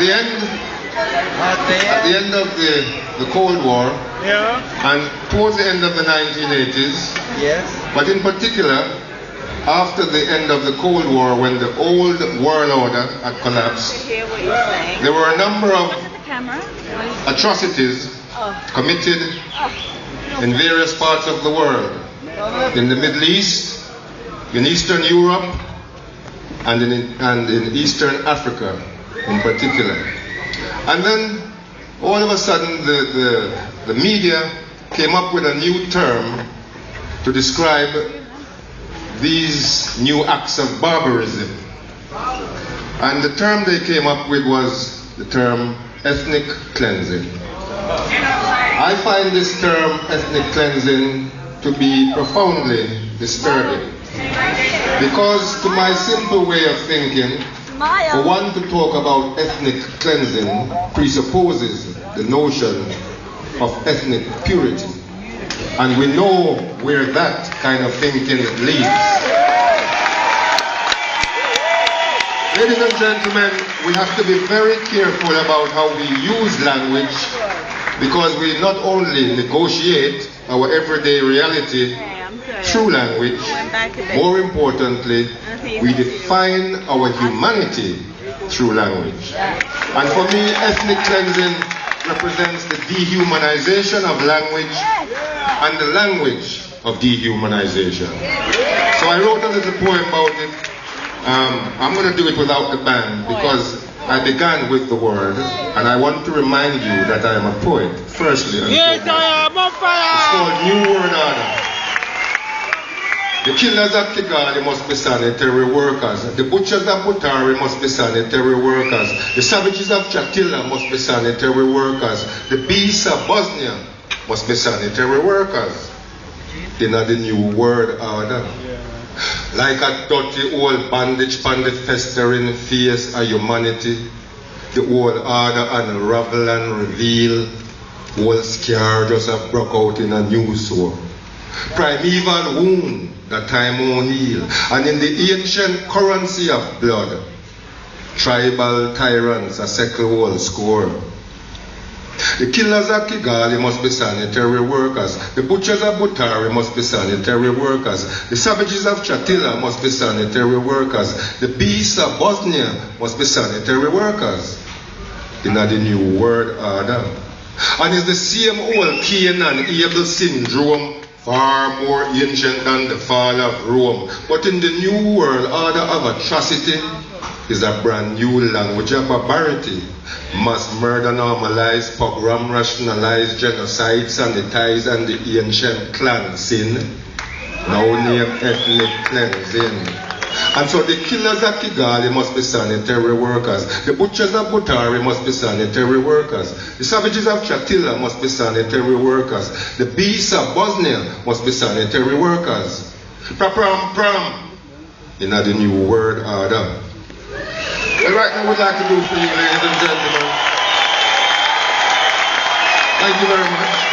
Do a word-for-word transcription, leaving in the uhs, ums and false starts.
the end, at the end of the, the Cold War, Yeah. and towards the end of the nineteen eighties, Yes. but in particular, after the end of the Cold War, when the old world order had collapsed, Hear what you're saying. there were a number of Look at the camera. atrocities Oh. committed in various parts of the world, in the Middle East, in Eastern Europe, and in, and in Eastern Africa in particular. And then, all of a sudden, the, the, the media came up with a new term to describe these new acts of barbarism. And the term they came up with was the term ethnic cleansing. I find this term ethnic cleansing to be profoundly disturbing, because to my simple way of thinking, for one to talk about ethnic cleansing presupposes the notion of ethnic purity, and we know where that kind of thinking leads. Ladies and gentlemen, we have to be very careful about how we use language, because we not only negotiate our everyday reality through language, more importantly, we define our humanity through language. And for me, ethnic cleansing represents the dehumanization of language and the language of dehumanization. So I wrote a little poem about it. Um, I'm going to do it without the band, because I began with the word, and I want to remind you that I am a poet, firstly and Yes, foremost. I am on fire. It's called New World Order. The killers of Kigali must be sanitary workers. The butchers of Butari must be sanitary workers. The savages of Chatilla must be sanitary workers. The beasts of Bosnia must be sanitary workers. In the New World Order. Like a dirty old bandage pan the festering face of humanity, the old order unravel and reveal, old scar just have broke out in a new sore. Primeval wound that time won't heal, and in the ancient currency of blood, tribal tyrants a second whole score. The killers of Kigali must be sanitary workers. The butchers of Butari must be sanitary workers. The savages of Chatilla must be sanitary workers. The beasts of Bosnia must be sanitary workers. In the New World Order. And it's the same old Cain and Abel syndrome, far more ancient than the fall of Rome. But in the New World Order of atrocity is a brand new language of barbarity. Mass murder normalized, pogrom rationalized, genocide sanitized, and the ancient clan sin, now named ethnic cleansing. And so the killers of Kigali must be sanitary workers. The butchers of Butari must be sanitary workers. The savages of Chatilla must be sanitary workers. The beasts of Bosnia must be sanitary workers. Pra-pram, pram, in the New World Order. Well, right now, we'd like to do for you, ladies and gentlemen. Thank you very much.